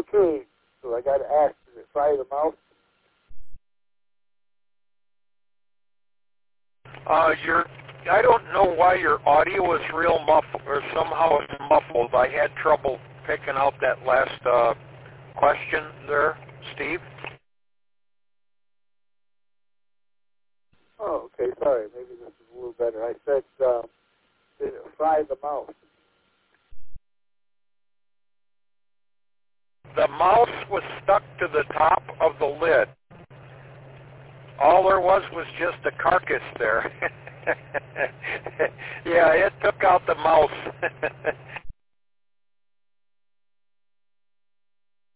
Okay, so I got to ask, does it fry the mouse? I don't know why your audio is real muffled, or somehow it's muffled. I had trouble picking out that last question there, Steve. Oh, okay, sorry. Maybe this is a little better. I said, did it fry the mouse? The mouse was stuck to the top of the lid. All there was just a carcass there. Yeah, it took out the mouse.